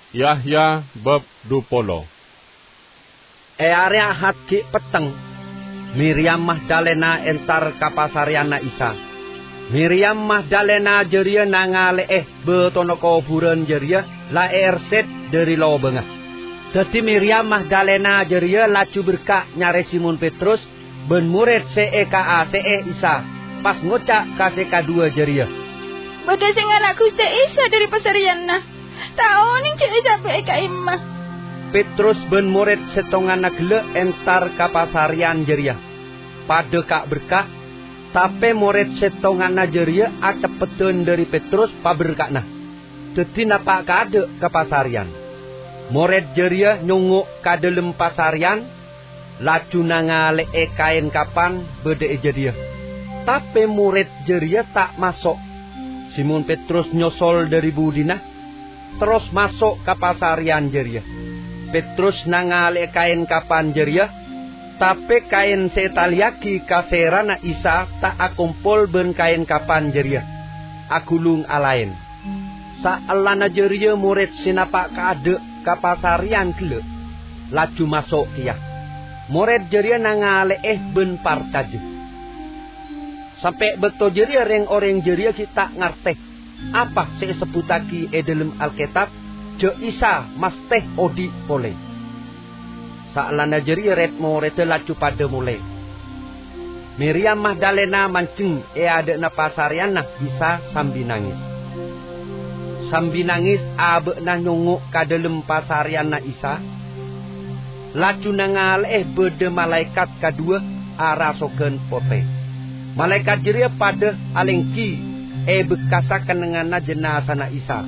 Yahya bab 20. Area hati peteng, Miriam Magdalena entar kapasariana Isa. Miriam Magdalena jeria nangale betono kuburan jeria la erset dari lo bengah. Dadi Miriam Magdalena jeria laju berkah nyare Simon Petrus ben murid CEKA Isa. Pas ngocak KCK2 jeria. Bada sing anak Gusti Isa dari pasariana. Tahu ning cek Isa BK imah. Petrus ben murid setongan nagle entar kapasarian jeria. Pada kak berkah, tapi murid setongan jeria acepeten dari Petrus paberkakna. Dadi napa kade kapasarian. Murid jeria nyunguk kadelem pasarian, laju nangale kain kapan bede jeria. Tapi murid jeria tak masuk. Simon Petrus nyosol dari budina, terus masuk kapasarian jeria. Petrus nangale kain kapan jeria, tapi kain setaliaki kaserana Isa tak akumpul ben kain kapan jeria. Agulung alain. Saalana jeria murid sinapa kade kapasarian gele, laju masuk kia. Murid jeria nangale ben partaje. Sampai betul jeria reng orang jeria kita ngerteh apa sebutaki dalam Alkitab je Isa masteh odi pole. Saalana jeria retmo rete laju pada mulai. Miriam Magdalena mancing ada na pasariana Isa sambil nangis. Sambil nangis abe na nyunguk kadelem pasariana Isa. Laju nangal bede malaikat kedua arasoken pote. Malaikat jeria pada alengki bekasakan dengan jenazah Isa.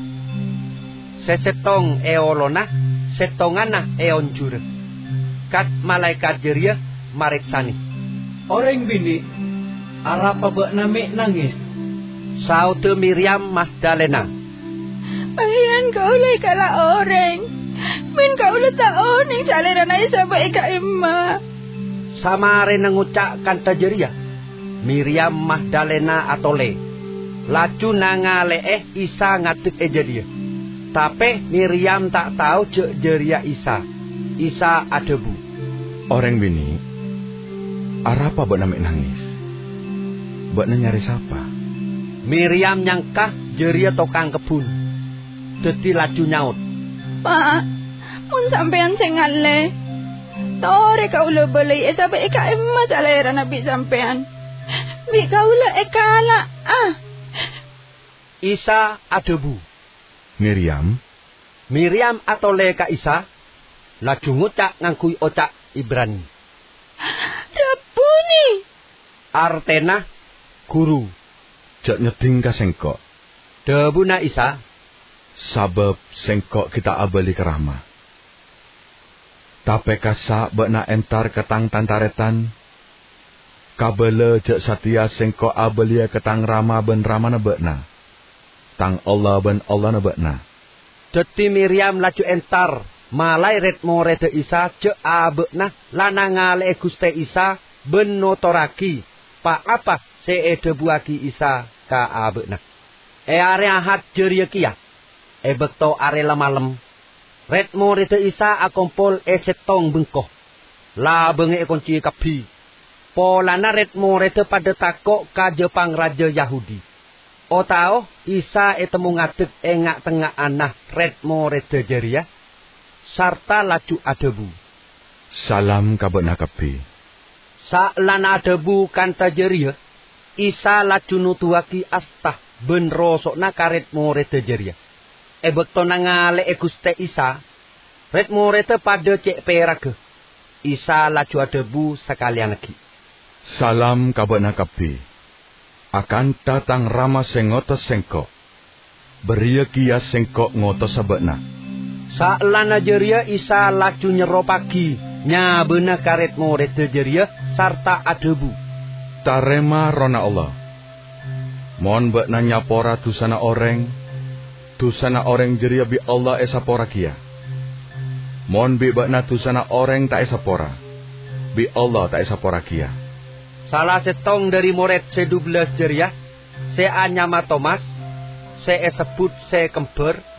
Sesetong olona, setongana onjur. Kat malaikat jeria mariksani. Orang bini, arapa bak nami nangis. Saute Miriam Magdalena. Ayan kau lay kala orang. Men kau le taon ning salera na Isa bak ika imah. Samare nangucak kanta jeria. Miriam Magdalena atole. Laju nangale Isa ngatik jeria. Tapi Miriam tak tahu cek jeria Isa. Isa adebu. Orang bini, arapa bak nami nangis? Bak nyari siapa? Miriam nyangkah jeria tokang kebun. Dadi laju nyaut. Pak, mun sampean sing ngale. Tore kau le beli sampai ika emma salera nabi sampean. Bi kau le ekala Isa adebu. Miriam atole ka Isa. Laju ngucak ngangkui ocak Ibrani. Rabuni. Artena guru. Jak nyeding ka sengkok. Debuna Isa. Sabab sengkok kita abeli kerama. Tapi kasa bakna entar ketang tantaretan. Kabele jak satia sengkok abelia ketang rama ben ramana bakna. Tang Allah ben Allah na bakna. Deti Miriam laju entar. Malai retmo rete Isa je abekna lanangale Guste Isa ben notoraki. Pa apa debuaki Isa ka abekna. Area hat jeria kia. Bekto are lemalem. Retmo rete Isa akompol setong bengkoh. La benge kunci kapi. Polana retmo rete pada takok ka Jepang Raja Yahudi. O tao Isa temu ngatek engak tengah anah retmo rete jeria. Sarta laju adebu. Salam kabena kapi. Saalana adebu kanta jeria. Isa laju nutuaki astah ben rosokna karetmo rete jeria. Bekto nangale Guste Isa. Retmo rete pada cek perake. Isa laju adebu sekalian lagi. Salam kabena kapi. Akan datang rama sengotos sengkok. Beria kia sengkok ngotos sabekna. Saalana jeria Isa laju nyeropaki. Nyabena karetmo rete jeria sarta adebu. Tarema rona Allah. Mohon bekna nyapora tusana orang. Tusana orang jeria bi Allah esapora kia. Mohon bi bekna tusana orang tak esapora. Bi Allah tak esapora kia. Salah setong dari murid 12 jeria. Se anyama Thomas. Se sebut se kember.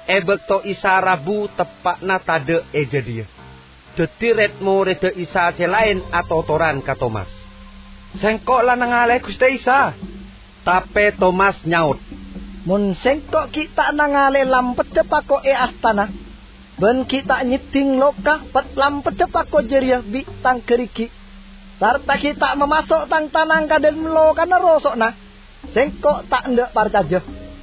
Bekto Isa Rabu tepakna tade dia. Dadi murid Isa selain atau toran ka Thomas. Sengkok lanang ale Gusti Isa. Tapi Thomas nyaut. Mun sengkok kita nangale lampet cepako astana. Ben kita nyiting lokah pet lampet cepako jeria bi tang keriki. Sarta kita memasok tang tanang kaden melo kana rosokna. Sengkok tak ndak parcaja.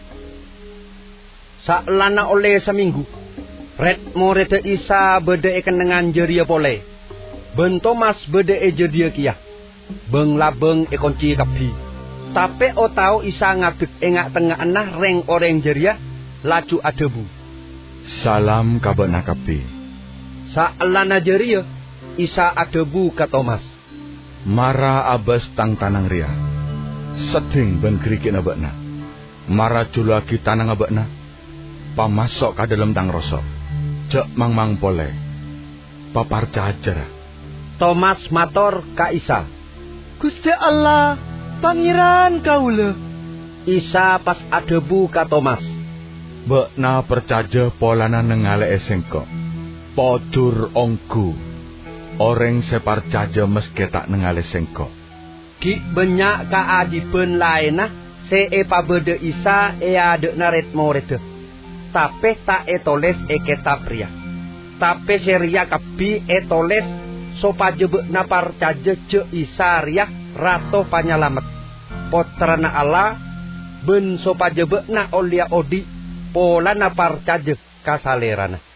Saklana oleh seminggu. Murid Isa bede kenengan jeria pole. Ben Thomas bede jeria kia. Beng labeng kunci kapi. Tapi tau Isa ngadeg engak tengah enah reng oreng jeria laju adebu. Salam kabena kapi. Saklana jeria Isa adebu ka Thomas. Mara abas tang tanang ria. Seding ben kerikina bekna. Mara julaki tanang bekna. Pamasok ka dalam tang rosok. Cek mang pole. Paparca ajar. Thomas mator ka Isa. Gusti Allah, pangeran kaula. Isa pas adebu ka Thomas. Bekna percaja polana nengale esengko. Podur ongku. Orang separcaja meske tak nengale sengko. Ki banyak kaadipen lainah. Se pabede Isa ade naret morete. Tapi tak etoles kitab ria. Tapi seria kapi etoles sopaje bekna parcaja ce Isa ria rato panyalamet. Potrana Allah ben sopaje bekna olia odi polana parcaja kasalerana.